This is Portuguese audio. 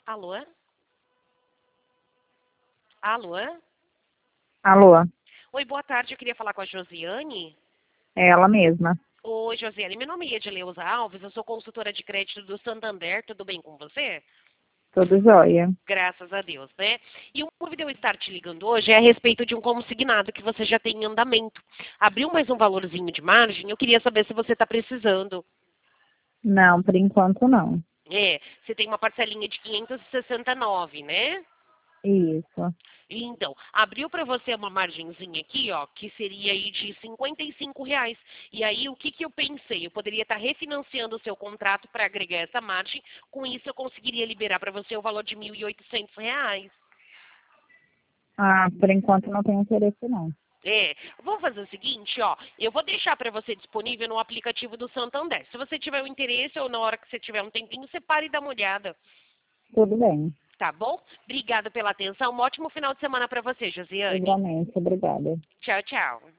Alô? Alô? Alô, Oi, boa tarde. Eu queria falar com a Josiane. é ela mesma. Oi, Josiane. Meu nome é Edileuza Alves. Eu sou consultora de crédito do Santander. Tudo bem com você? Tudo jóia. Graças a Deus, né? E o motivo de eu estar te ligando hoje é a respeito de um consignado que você já tem em andamento. Abriu mais um valorzinho de margem. Eu queria saber se você está precisando. Não, por enquanto não. Você tem uma parcelinha de 569, né? Isso. Então, abriu para você uma margenzinha aqui, ó, que seria aí de R$ 55. E aí, o que eu pensei? Eu poderia estar refinanciando o seu contrato para agregar essa margem. Com isso, eu conseguiria liberar para você o valor de R$ 1.800. Ah, por enquanto não tenho interesse não. Vamos fazer o seguinte, ó. Eu vou deixar para você disponível no aplicativo do Santander. Se você tiver um interesse ou na hora que você tiver um tempinho, você pare e dá uma olhada. Tudo bem. Tá bom? Obrigada pela atenção. Um ótimo final de semana para você, Josiane. Igualmente, obrigada. Tchau, tchau.